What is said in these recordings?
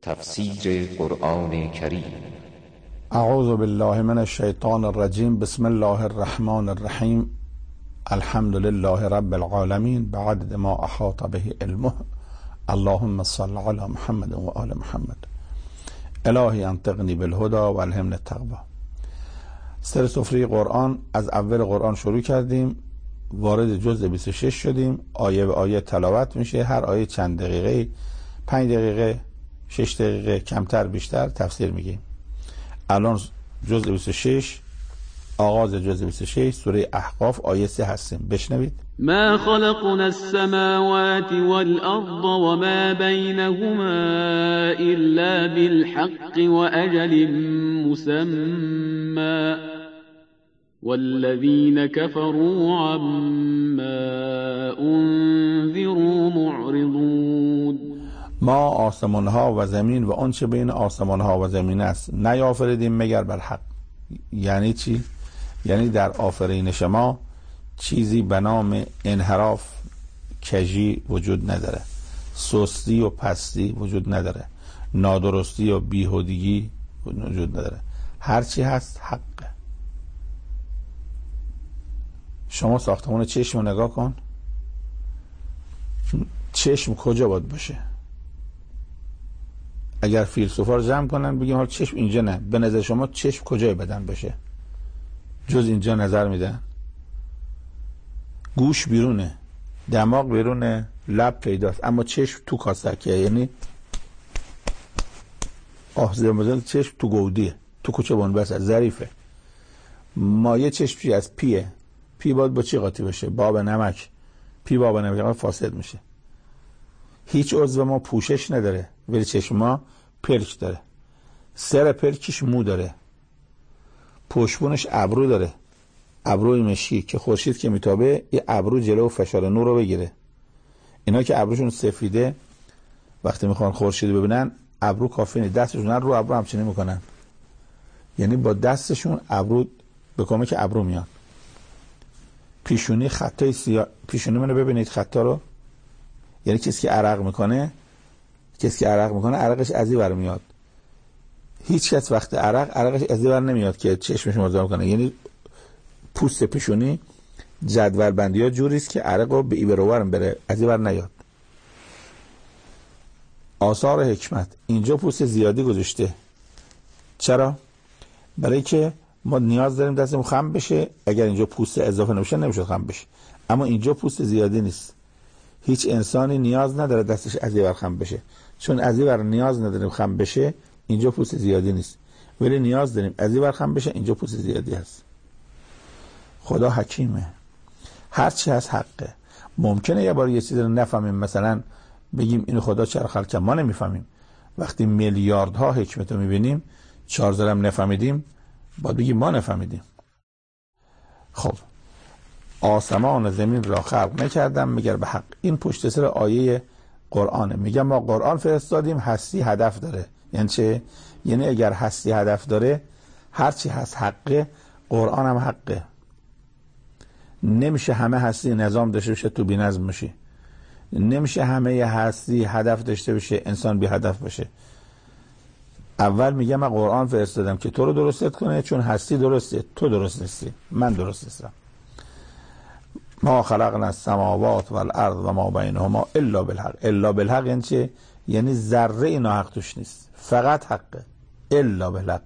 تفسیر قرآن کریم. اعوذ بالله من الشیطان الرجیم. بسم الله الرحمن الرحیم. الحمد لله رب العالمین بعدد ما احاط به علمه. اللهم صل علی محمد و آل محمد. الهی انطقنی بالهدى و الهمنی التقوی. سر سفره قرآن از اول قرآن شروع کردیم، وارد جزء 26 شدیم. آیه به آیه تلاوت میشه، هر آیه چند دقیقه، 5 دقیقه، 6 دقیقه، کمتر بیشتر تفسیر میگیم. الان جزء 26، آغاز جزء 26 سوره احقاف آیه 3 هستیم. بشنوید. ما خلقنا السماوات والأرض وما بينهما إلا بالحق وأجل مسمى والذين كفروا عما أنذروا معرضون. ما آسمان ها و زمین و آنچه بین آسمان ها و زمین است نیافریدیم مگر بر حق. یعنی چی؟ یعنی در آفرینش ما چیزی به نام انحراف، کژی وجود نداره، سستی و پستی وجود نداره، نادرستی و بیهودگی وجود نداره. هرچی هست حقه. شما ساختمان چشم رو نگاه کن، چشم کجا باید باشه؟ اگر فیلسوفا رو جمع کنن بگیم حالا چشم اینجا، نه، به نظر شما چشم کجای بدن باشه؟ جز اینجا نظر میدن. گوش بیرونه، دماغ بیرونه، لب پیداست، اما چشم تو کاسکه، یعنی آخذ چشم تو گودیه، تو کوچه بنبسته، ظریفه. مایه چشم چی از پیه. پی باید با چی قاطی بشه؟ باب نمک. پی باب نمک فاسد میشه. هیچ عضو ما پوشش نداره، ولی چشم ما پلک داره. سر پلکش مو داره، پشتبونش ابرو داره، ابروی مشکی که خورشید که میتابه یه ابرو جلو فشار نور رو بگیره. اینا که ابروشون سفیده وقتی میخوان خورشید ببینن ابرو کافی نیست، دستشون رو ابرو همچنین میکنن، یعنی با دستشون ابرو به کمک ابرو میان. پیشونی خطای سیاه، پیشونی منو ببینید خطا رو، یعنی کسی که عرق میکنه عرقش از این ور میاد. هیچ کس وقت عرقش از این ور نمیاد که چشمش مزاحم کنه. یعنی پوست پیشونی جدول بندی ها جوری است که عرق رو به این ور اون بره، از این ور نیاد. آثار حکمت. اینجا پوست زیادی گذاشته. چرا؟ برای که ما نیاز داریم دستمون خم بشه. اگر اینجا پوست اضافه نمیشه نمیشه خم بشه، اما اینجا پوست زیادی نیست. هیچ انسانی نیاز نداره دستش از این ور خم بشه، چون از این ور نیاز نداریم خم بشه، اینجا پوست زیادی نیست. ولی نیاز داریم از این ور خم بشه، اینجا پوست زیادی هست. خدا حکیمه، هر چی هست حقه. ممکنه یه بار یه چیزی رو نفهمیم، مثلا بگیم اینو خدا چرا خلق کرد، ما نمیفهمیم. وقتی میلیاردها حکمت رو میبینیم 4 ذرم نفهمیدیم، باید بگیم ما نفهمیدیم. خب، آسمان و زمین را خلق نکردم مگر به حق. این پشت سر آیه قرآنه. میگم ما قرآن فرستادیم، هستی هدف داره. یعنی چه؟ یعنی اگر هستی هدف داره، هرچی هست حقه، قرآن هم حقه. نمیشه همه هستی نظام داشته باشه تو بی نظم بشی، نمیشه همه هستی هدف داشته باشه انسان بی هدف باشه. اول میگم من قرآن فرستادم که تو رو درستت کنه، چون هستی درسته، تو درست نیستی، من درست نیستم. ما خلقنا السماوات والارض و ما بینهما الا بالحق. الا بالحق یعنی چه؟ یعنی ذره ناحق توش نیست، فقط حقه. الا بالحق.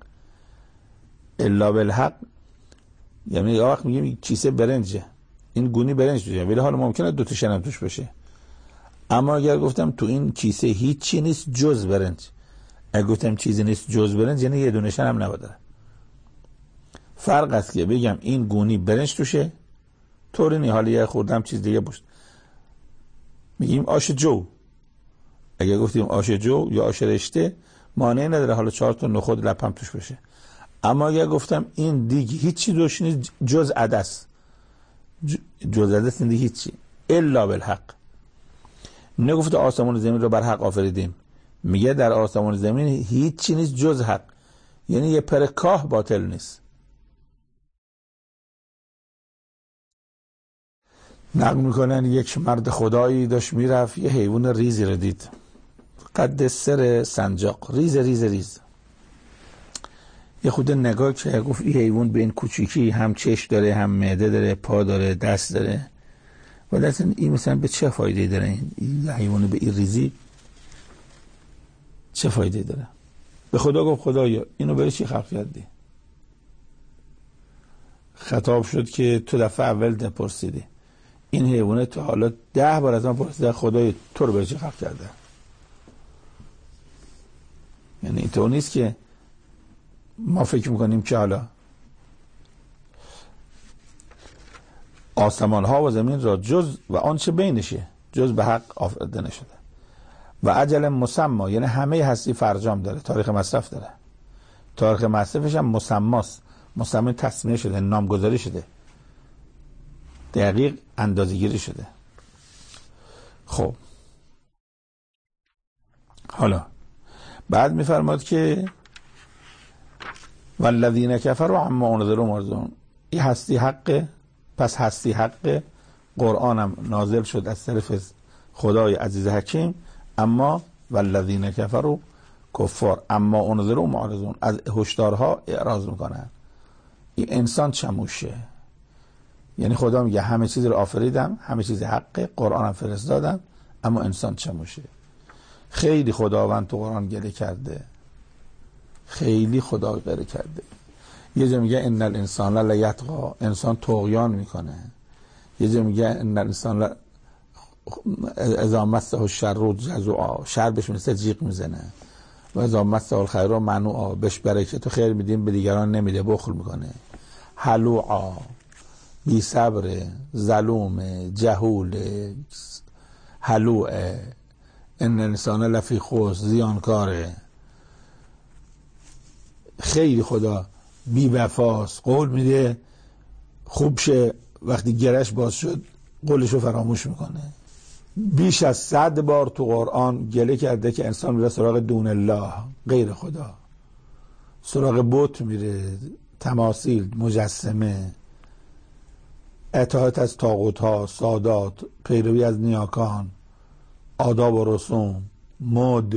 الا بالحق یعنی یه وقت میگیم کیسه برنجه، این گونی برنج توشه، ولی حالا ممکنه 2 تا شنم توش باشه. اما اگر گفتم تو این کیسه هیچی نیست جز برنج، اگر گفتم چیزی نیست جز برنج، یعنی یه دونه شنم نباشه. فرق است که بگم این گونی برنج توشه، طوری نی حالا یه خوردم چیز دیگه باشه. میگیم آش جو. اگر گفتیم آش جو یا آش رشته مانعی نداره حالا 4 تا نخود لپم توش باشه. اما اگر گفتم این دیگه هیچی دوش نیست جز عدس، جز عدس این دیگه هیچی، الا بالحق. نگفته آسمان و زمین رو بر حق آفریدیم، میگه در آسمان و زمین هیچی نیست جز حق، یعنی یه پر کاه باطل نیست. نقل میکنن یک مرد خدایی داشت میرفت، یه حیوان ریزی رو دید، قد سر سنجاق، ریز ریز ریز. یه خود نگاه که گفت این حیوان به این کوچیکی هم چشم داره، هم معده داره، پا داره، دست داره، ولی این مثلا به چه فایده داره؟ این حیوان به این ریزی چه فایده داره؟ به خدا گفت خدایا اینو برای چی خلق کردی؟ خطاب شد که تو دفعه اول پرسیدی، این حیوانه تو حالا 10 بار از من پرسیده خدای تو رو برای چی خلق کرده؟ یعنی اینطور نیست که ما فکر میکنیم که حالا آسمان ها و زمین را جز و آنچه بینشه جز به حق آفریده نشده و اجل مسمى، یعنی همه هستی فرجام داره، تاریخ مصرف داره، تاریخ مصرفش هم مسماست، مسمى تصمیه شده، نامگذاری شده، دقیق اندازه‌گیری شده. خب حالا بعد میفرماد که والذین کفروا عما انذروا معرضون، این هستی حقه، پس هستی حقه، قرآنم نازل شد از طرف خدای عزیز حکیم، اما والذین کفروا کفار اما انذروا معرضون، از هشدارها اعراض میکنن. این انسان چموشه، یعنی خدا میگه همه چیز رو آفریدم، همه چیز حقه، قرآنم فرستادم، اما انسان چموشه. خیلی خداوند تو قرآن گله کرده، خیلی خدا گله کرده. یه جا میگه ان الانسان لیطغی، انسان طغیان میکنه. یه جا میگه ان الانسان اذا مسه الشر جزوعا، شر بهش مثل جیغ میزنه، و اذا مسه الخیر منوعا، بهش برکت و خیر میدیم به دیگران نمیده، بخل میکنه. حلوعا، بی صبر، ظلوم، جهول، حلوعه. ان الانسان لفی خسر، زیانکاره. خیلی خدا بی وفاست، قول میده خوب شه، وقتی گرش باز شد قولشو فراموش میکنه. بیش از 100 بار تو قرآن گله کرده که انسان میره سراغ دون الله، غیر خدا، سراغ بت میره، تماثیل، مجسمه، اطاعت از طاغوت ها، سادات، پیروی از نیاکان، آداب و رسوم، مد.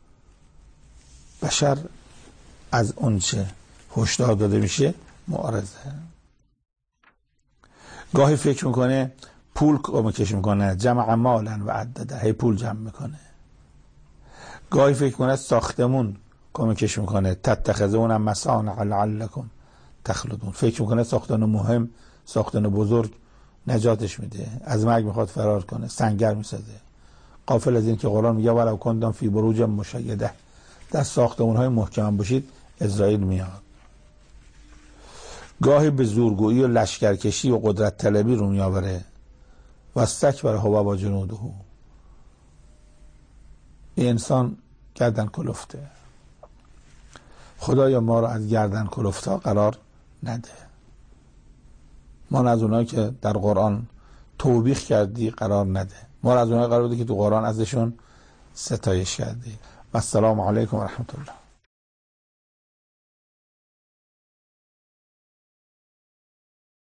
بشر از اونچه هشدار داده میشه معارضه. گاهی فکر میکنه پول کمکش میکنه، جمع مالا و عدده، هی پول جمع میکنه. گاهی فکر میکنه ساختمون کمکش میکنه، تتخذون مصانع لعلکم تخلدون. فکر میکنه ساختن مهم، ساختن بزرگ نجاتش میده، از مرگ میخواد فرار کنه، سنگر میسازه. غافل از این که قرآن میگه ولو کنتم فی بروج مشیده، در ساختمون های محکم باشید اسرائیل میاد. گاهی به زورگویی و لشکرکشی و قدرت طلبی رو میآوره. و استکبر هو و جنوده، این انسان گردن کلفته. خدایا ما رو از گردن کلفتا قرار نده، ما رو از اونایی که در قرآن توبیخ کردی قرار نده، ما رو از اونایی قرار بده که تو قرآن ازشون ستایش کردی. و السلام علیکم و رحمت الله.